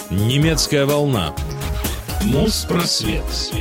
Немецкая волна. Моспросвет.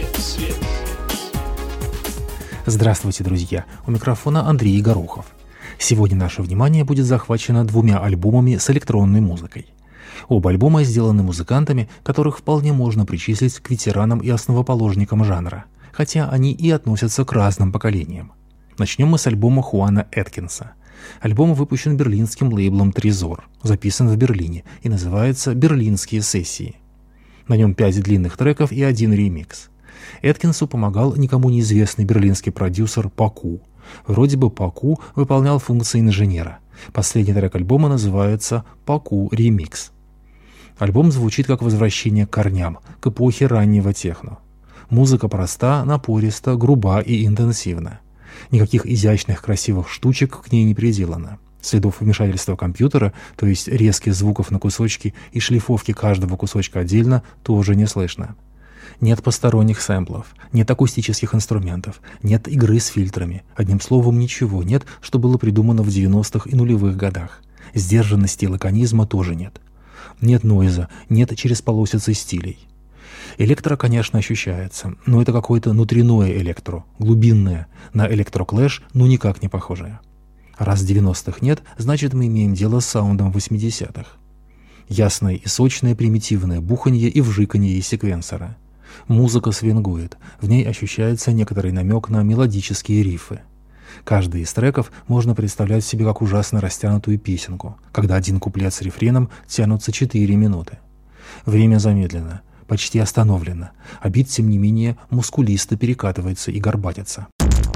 Здравствуйте, друзья! У микрофона Андрей Горохов. Сегодня наше внимание будет захвачено двумя альбомами с электронной музыкой. Оба альбома сделаны музыкантами, которых вполне можно причислить к ветеранам и основоположникам жанра, хотя они и относятся к разным поколениям. Начнем мы с альбома Хуана Эткинса. Альбом выпущен берлинским лейблом «Трезор», записан в Берлине и называется «Берлинские сессии». На нем 5 длинных треков и 1 ремикс. Эткинсу помогал никому неизвестный берлинский продюсер Паку. Вроде бы Паку выполнял функции инженера. Последний трек альбома называется «Паку Ремикс». Альбом звучит как возвращение к корням, к эпохе раннего техно. Музыка проста, напориста, груба и интенсивна. Никаких изящных красивых штучек к ней не приделано. Следов вмешательства компьютера, то есть резких звуков на кусочки и шлифовки каждого кусочка отдельно, тоже не слышно. Нет посторонних сэмплов, нет акустических инструментов, нет игры с фильтрами. Одним словом, ничего нет, что было придумано в 90-х и нулевых годах. Сдержанности и лаконизма тоже нет. Нет нойза, нет через полосицы стилей. Электро, конечно, ощущается, но это какое-то внутреннее электро, глубинное, на электроклэш, ну никак не похожее. Раз 90-х нет, значит мы имеем дело с саундом 80-х. Ясное и сочное примитивное буханье и вжиканье из секвенсора. Музыка свингует, в ней ощущается некоторый намек на мелодические рифы. Каждый из треков можно представлять себе как ужасно растянутую песенку, когда один куплет с рефреном тянутся 4 минуты. Время замедлено, почти остановлено, а бит, тем не менее, мускулисто перекатывается и горбатится.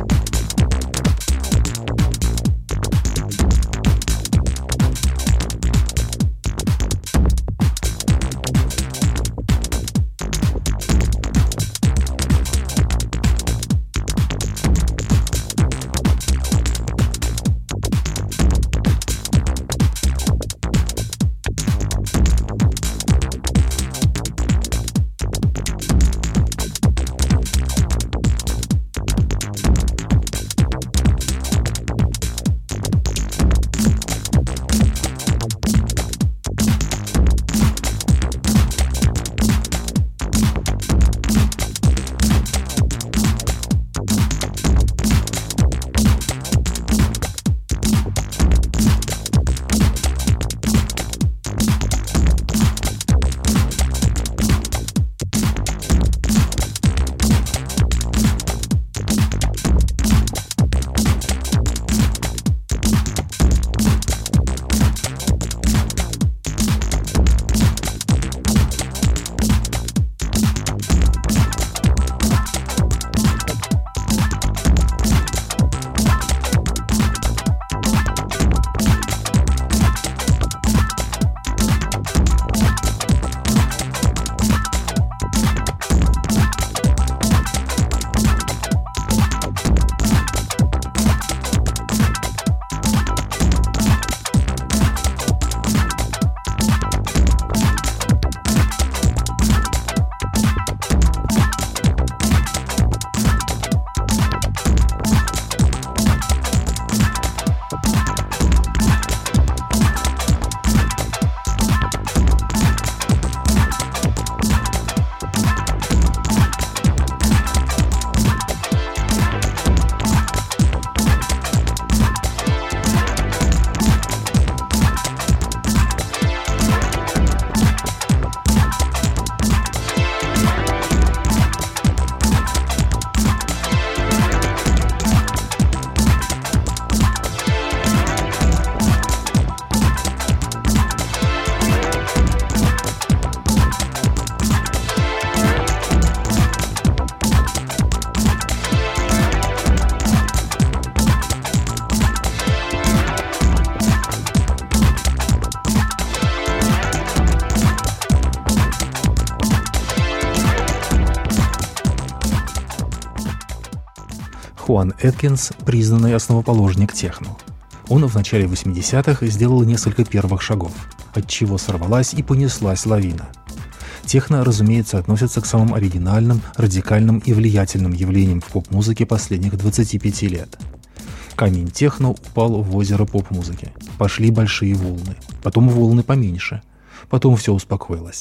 Хуан Эткинс – признанный основоположник техно. Он в начале 80-х сделал несколько первых шагов, от чего сорвалась и понеслась лавина. Техно, разумеется, относится к самым оригинальным, радикальным и влиятельным явлениям в поп-музыке последних 25 лет. Камень техно упал в озеро поп-музыки. Пошли большие волны, потом волны поменьше, потом все успокоилось.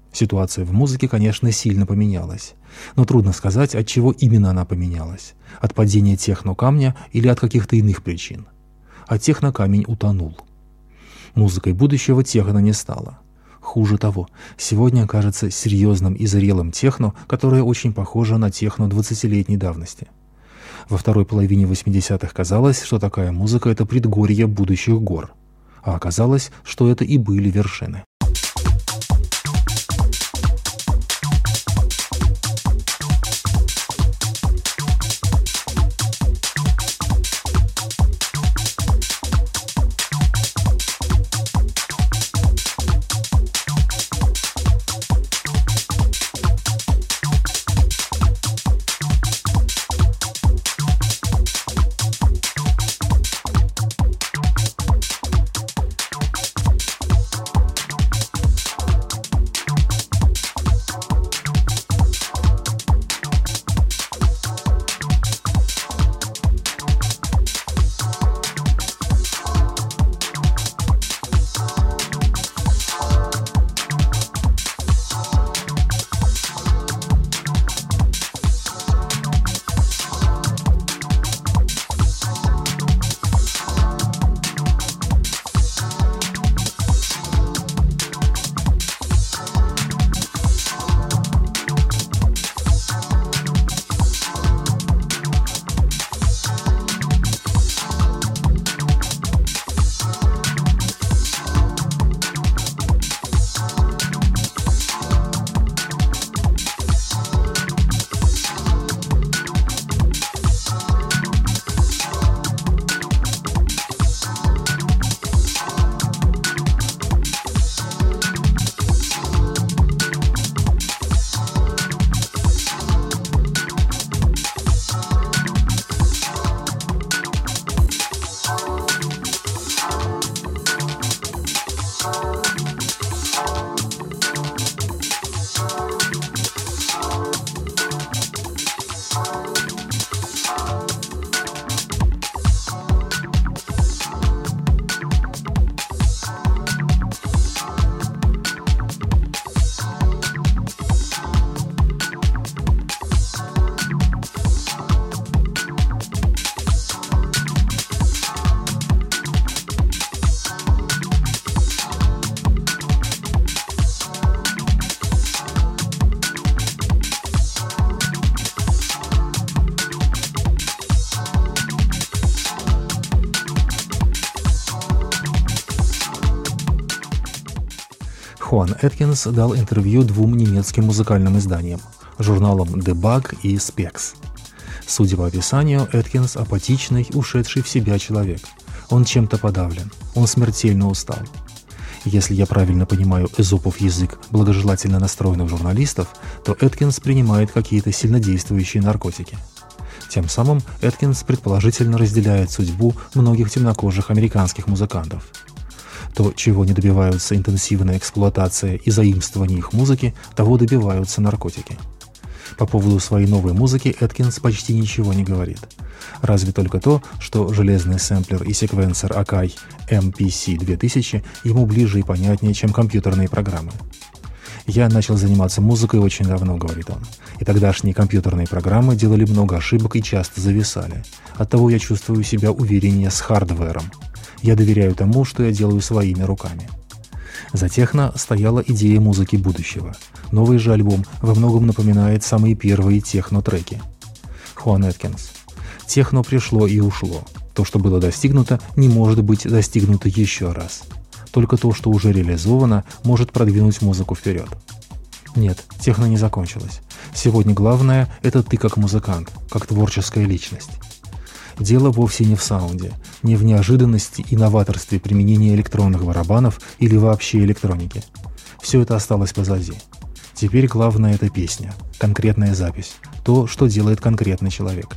Ситуация в музыке, конечно, сильно поменялась. Но трудно сказать, от чего именно она поменялась. От падения техно-камня или от каких-то иных причин. А техно-камень утонул. Музыкой будущего техно не стало. Хуже того, сегодня кажется серьезным и зрелым техно, которое очень похоже на техно 20-летней давности. Во второй половине 80-х казалось, что такая музыка — это предгорье будущих гор. А оказалось, что это и были вершины. Хуан Эткинс дал интервью двум немецким музыкальным изданиям – журналам Debug и Spex. Судя по описанию, Эткинс – апатичный, ушедший в себя человек. Он чем-то подавлен, он смертельно устал. Если я правильно понимаю Эзопов язык благожелательно настроенных журналистов, то Эткинс принимает какие-то сильнодействующие наркотики. Тем самым Эткинс предположительно разделяет судьбу многих темнокожих американских музыкантов. То, чего не добиваются интенсивная эксплуатация и заимствование их музыки, того добиваются наркотики. По поводу своей новой музыки Эткинс почти ничего не говорит. Разве только то, что железный сэмплер и секвенсор Akai MPC 2000 ему ближе и понятнее, чем компьютерные программы. «Я начал заниматься музыкой очень давно», — говорит он, «и тогдашние компьютерные программы делали много ошибок и часто зависали. Оттого я чувствую себя увереннее с хардвером. Я доверяю тому, что я делаю своими руками». За техно стояла идея музыки будущего. Новый же альбом во многом напоминает самые первые техно-треки. Хуан Эткинс. Техно пришло и ушло. То, что было достигнуто, не может быть достигнуто еще раз. Только то, что уже реализовано, может продвинуть музыку вперед. Нет, техно не закончилось. Сегодня главное – это ты как музыкант, как творческая личность. Дело вовсе не в саунде, не в неожиданности и новаторстве применения электронных барабанов или вообще электроники. Все это осталось позади. Теперь главное – это песня, конкретная запись, то, что делает конкретный человек.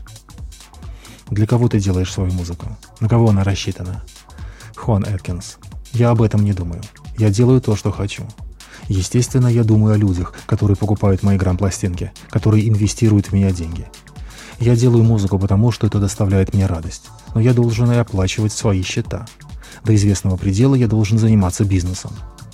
Для кого ты делаешь свою музыку? На кого она рассчитана? Хуан Эткинс. Я об этом не думаю. Я делаю то, что хочу. Естественно, я думаю о людях, которые покупают мои грамм-пластинки, которые инвестируют в меня деньги. Я делаю музыку потому, что это доставляет мне радость, но я должен и оплачивать свои счета. До известного предела я должен заниматься бизнесом.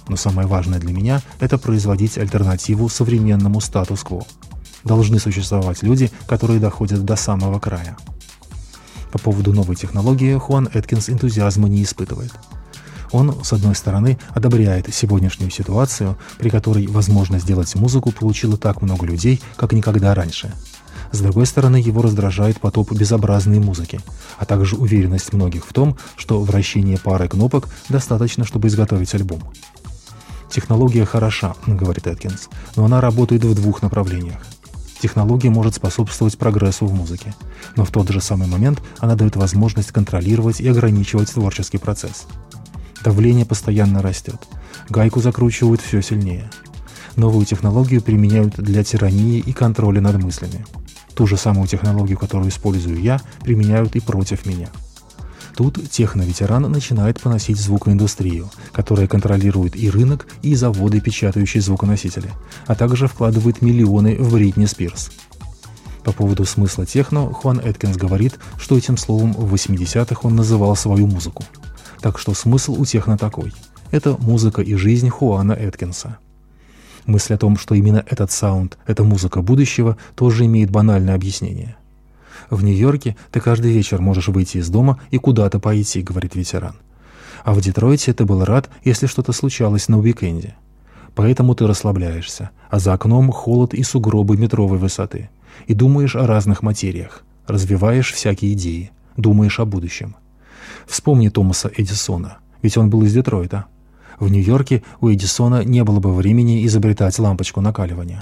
Но самое важное для меня – это производить альтернативу современному статус-кво. Должны существовать люди, которые доходят до самого края. По поводу новой технологии Хуан Эткинс энтузиазма не испытывает. Он, с одной стороны, одобряет сегодняшнюю ситуацию, при которой возможность сделать музыку получило так много людей, как никогда раньше. С другой стороны, его раздражает потоп безобразной музыки, а также уверенность многих в том, что вращение пары кнопок достаточно, чтобы изготовить альбом. «Технология хороша», — говорит Эткинс, — «но она работает в двух направлениях. Технология может способствовать прогрессу в музыке, но в тот же самый момент она дает возможность контролировать и ограничивать творческий процесс. Давление постоянно растет, гайку закручивают все сильнее. Новую технологию применяют для тирании и контроля над мыслями. Ту же самую технологию, которую использую я, применяют и против меня». Тут техноветеран начинает поносить звукоиндустрию, которая контролирует и рынок, и заводы, печатающие звуконосители, а также вкладывает миллионы в Бритни Спирс. По поводу смысла техно Хуан Эткинс говорит, что этим словом в 80-х он называл свою музыку. Так что смысл у техно такой. Это музыка и жизнь Хуана Эткинса. Мысль о том, что именно этот саунд – это музыка будущего, тоже имеет банальное объяснение. «В Нью-Йорке ты каждый вечер можешь выйти из дома и куда-то пойти», — говорит ветеран. «А в Детройте ты был рад, если что-то случалось на уикенде. Поэтому ты расслабляешься, а за окном холод и сугробы метровой высоты. И думаешь о разных материях, развиваешь всякие идеи, думаешь о будущем. Вспомни Томаса Эдисона, ведь он был из Детройта. В Нью-Йорке у Эдисона не было бы времени изобретать лампочку накаливания».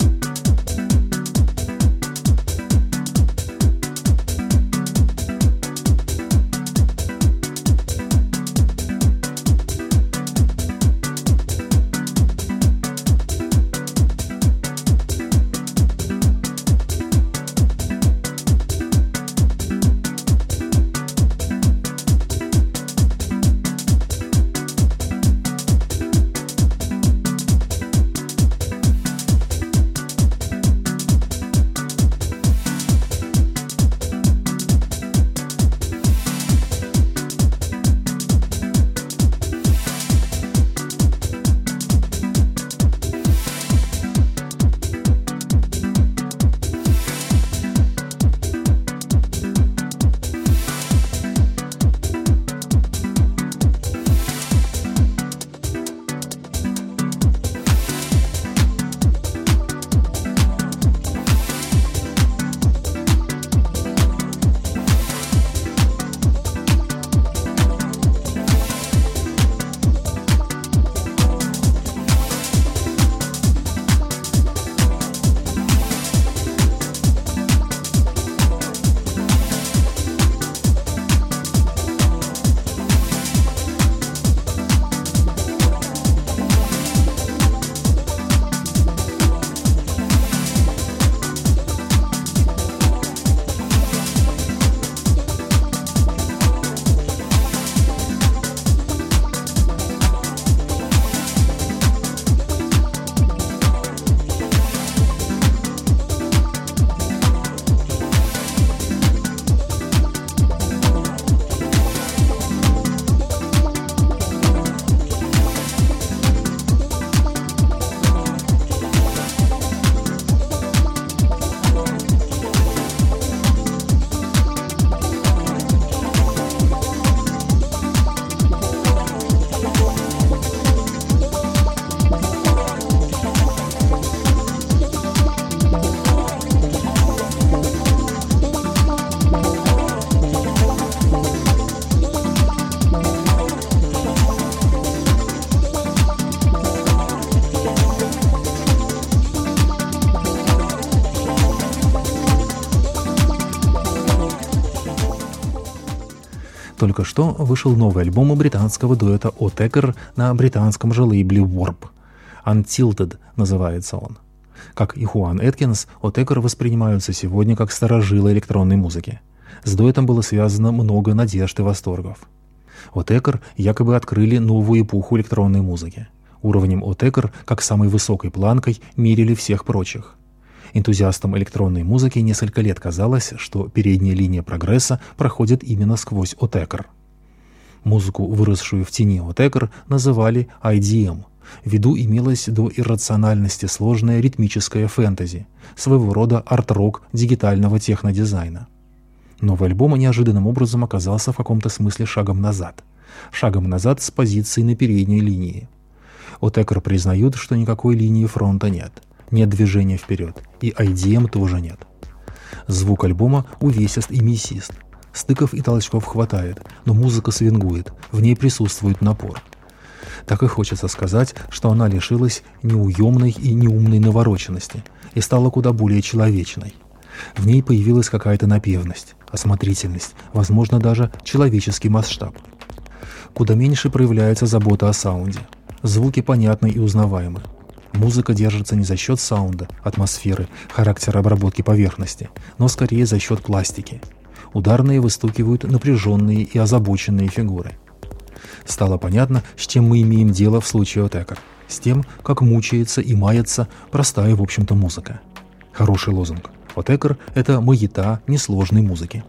Только что вышел новый альбом британского дуэта Autechre на британском же лейбле Warp. Untilted называется он. Как и Хуан Эткинс, Autechre воспринимаются сегодня как старожилы электронной музыки. С дуэтом было связано много надежд и восторгов. Autechre якобы открыли новую эпоху электронной музыки. Уровнем Autechre, как самой высокой планкой, мерили всех прочих. Энтузиастам электронной музыки несколько лет казалось, что передняя линия прогресса проходит именно сквозь Autechre. Музыку, выросшую в тени Autechre, называли IDM В виду имелось до иррациональности сложное ритмическое фэнтези, своего рода арт-рок дигитального технодизайна. Новый альбом неожиданным образом оказался в каком-то смысле шагом назад. Шагом назад с позиции на передней линии. Отекер признают, что никакой линии фронта нет. Нет движения вперед. И IDM тоже нет. Звук альбома увесист и мясист. Стыков и толчков хватает, но музыка свингует, в ней присутствует напор. Так и хочется сказать, что она лишилась неуемной и неумной навороченности и стала куда более человечной. В ней появилась какая-то напевность, осмотрительность, возможно, даже человеческий масштаб. Куда меньше проявляется забота о саунде. Звуки понятны и узнаваемы. Музыка держится не за счет саунда, атмосферы, характера обработки поверхности, но скорее за счет пластики. Ударные выстукивают напряженные и озабоченные фигуры. Стало понятно, с чем мы имеем дело в случае Отекер. С тем, как мучается и мается простая, в общем-то, музыка. Хороший лозунг. Отекер — это маята несложной музыки.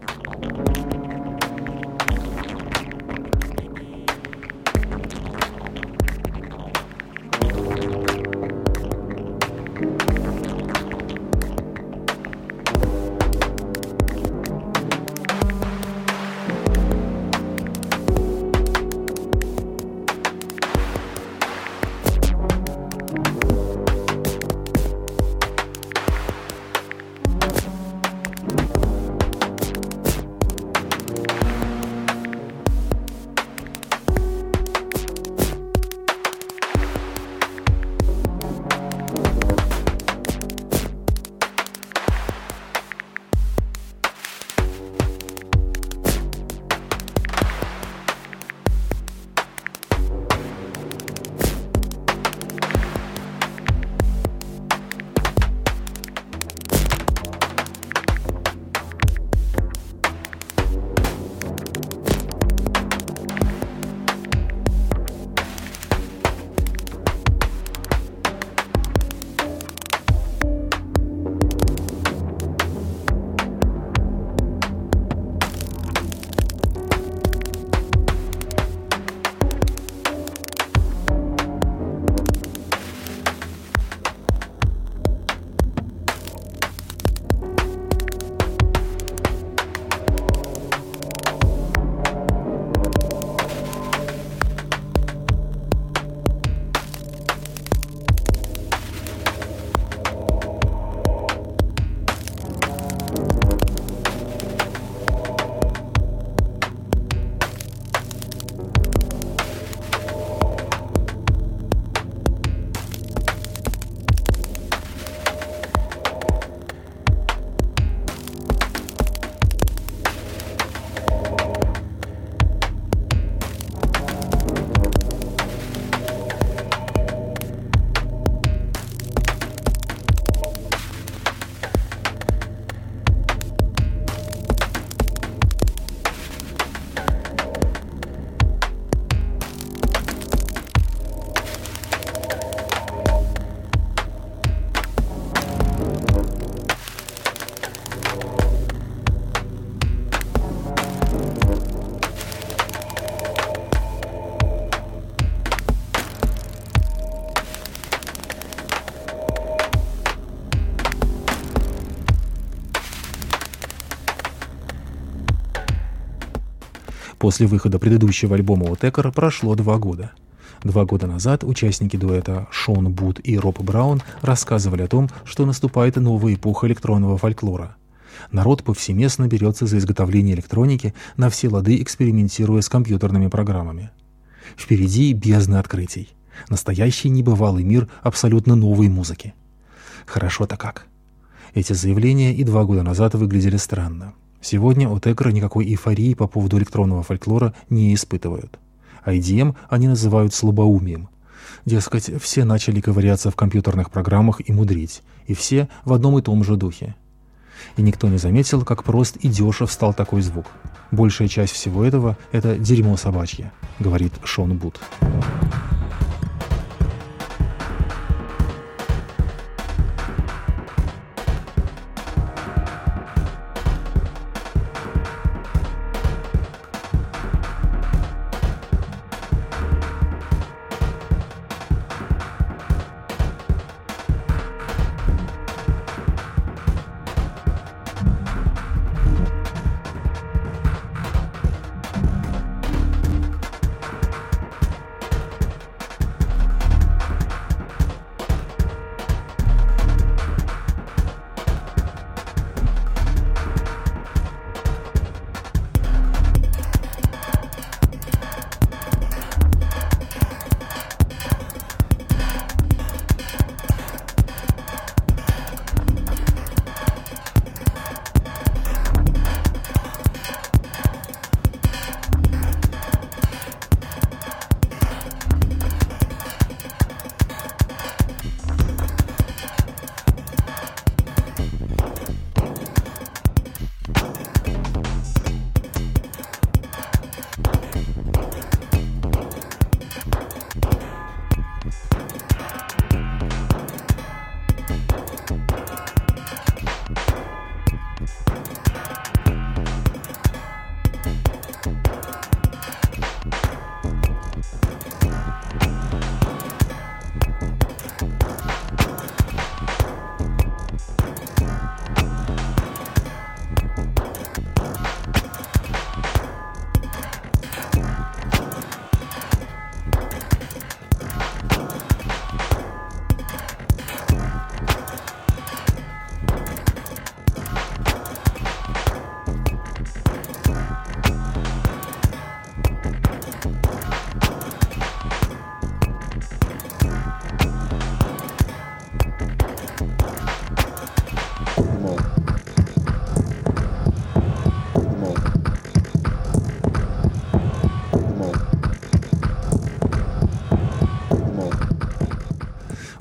После выхода предыдущего альбома Отекер прошло 2 года. 2 года назад участники дуэта Шон Бут и Роб Браун рассказывали о том, что наступает новая эпоха электронного фольклора. Народ повсеместно берется за изготовление электроники, на все лады экспериментируя с компьютерными программами. Впереди бездна открытий. Настоящий небывалый мир абсолютно новой музыки. Хорошо-то как. Эти заявления и 2 года назад выглядели странно. Сегодня Отекер никакой эйфории по поводу электронного фольклора не испытывают. IDM они называют слабоумием. Дескать, все начали ковыряться в компьютерных программах и мудрить, и все в одном и том же духе. И никто не заметил, как прост и дешев стал такой звук. Большая часть всего этого — это дерьмо собачье, говорит Шон Бут.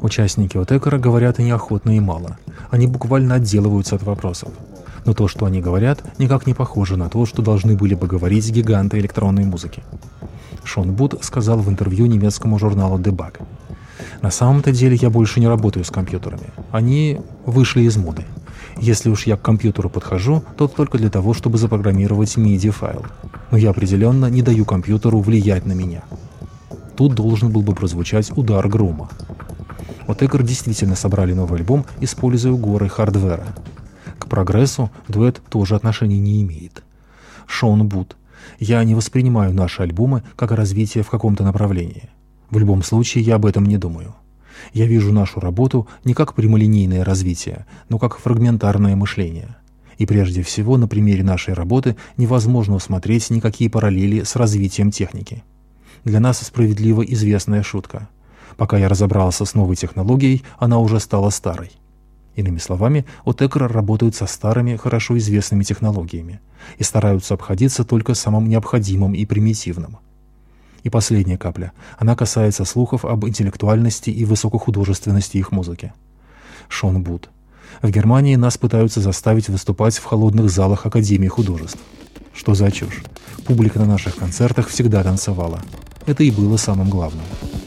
Участники Отекера говорят и неохотно, и мало. Они буквально отделываются от вопросов. Но то, что они говорят, никак не похоже на то, что должны были бы говорить гиганты электронной музыки. Шон Бут сказал в интервью немецкому журналу Debug: «На самом-то деле я больше не работаю с компьютерами. Они вышли из моды. Если уж я к компьютеру подхожу, то только для того, чтобы запрограммировать MIDI-файл. Но я определенно не даю компьютеру влиять на меня». Тут должен был бы прозвучать удар грома. Отекер действительно собрали новый альбом, используя горы хардвера. К прогрессу дуэт тоже отношения не имеет. Шон Бут: «Я не воспринимаю наши альбомы как развитие в каком-то направлении. В любом случае я об этом не думаю. Я вижу нашу работу не как прямолинейное развитие, но как фрагментарное мышление. И прежде всего на примере нашей работы невозможно усмотреть никакие параллели с развитием техники. Для нас справедливо известная шутка: пока я разобрался с новой технологией, она уже стала старой». Иными словами, Отекер работают со старыми, хорошо известными технологиями и стараются обходиться только самым необходимым и примитивным. И последняя капля. Она касается слухов об интеллектуальности и высокохудожественности их музыки. Шон Бут: «В Германии нас пытаются заставить выступать в холодных залах Академии художеств. Что за чушь? Публика на наших концертах всегда танцевала. Это и было самым главным».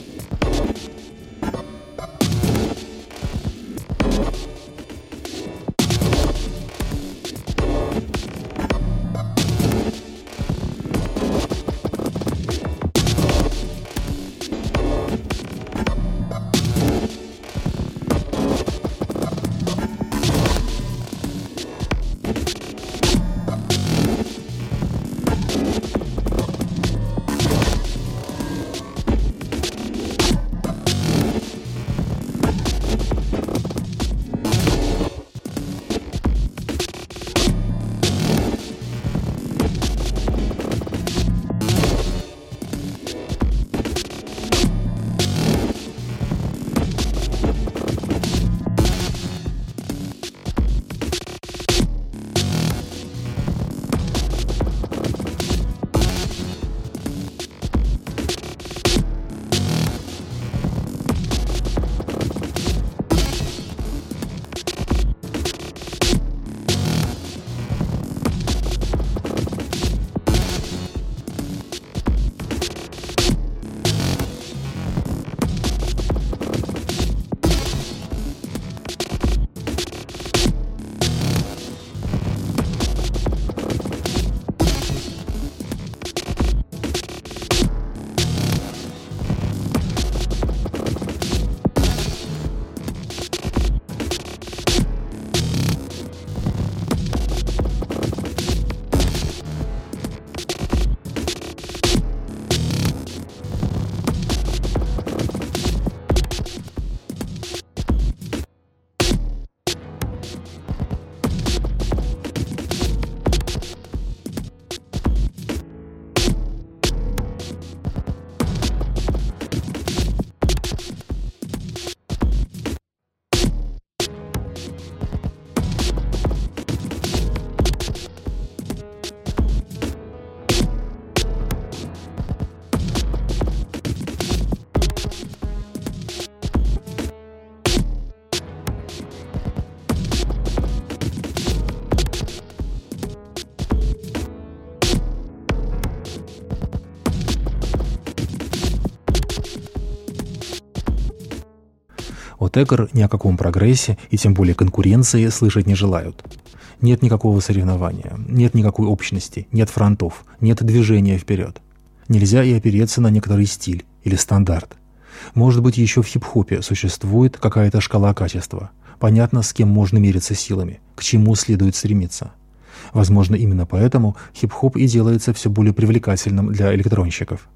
Отекер ни о каком прогрессе и тем более конкуренции слышать не желают. Нет никакого соревнования, нет никакой общности, нет фронтов, нет движения вперед. Нельзя и опереться на некоторый стиль или стандарт. Может быть, еще в хип-хопе существует какая-то шкала качества. Понятно, с кем можно мериться силами, к чему следует стремиться. Возможно, именно поэтому хип-хоп и делается все более привлекательным для электронщиков.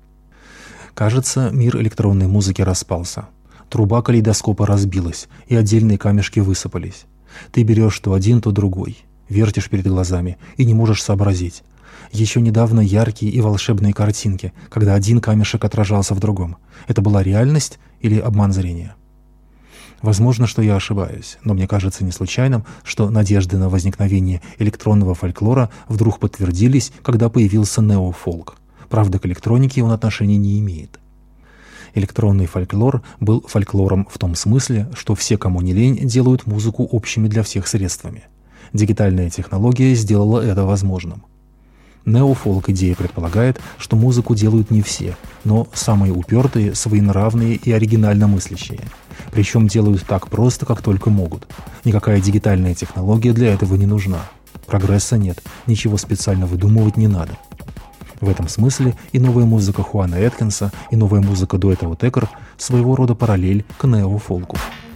Кажется, мир электронной музыки распался. Труба калейдоскопа разбилась, и отдельные камешки высыпались. Ты берешь то один, то другой, вертишь перед глазами и не можешь сообразить. Еще недавно яркие и волшебные картинки, когда один камешек отражался в другом. Это была реальность или обман зрения? Возможно, что я ошибаюсь, но мне кажется не случайным, что надежды на возникновение электронного фольклора вдруг подтвердились, когда появился неофолк. Правда, к электронике он отношения не имеет. Электронный фольклор был фольклором в том смысле, что все, кому не лень, делают музыку общими для всех средствами. Дигитальная технология сделала это возможным. Неофолк-идея предполагает, что музыку делают не все, но самые упертые, своенравные и оригинально мыслящие. Причем делают так просто, как только могут. Никакая дигитальная технология для этого не нужна. Прогресса нет, ничего специально выдумывать не надо. В этом смысле и новая музыка Хуана Эткинса, и новая музыка дуэта Утэкер своего рода параллель к неофолку.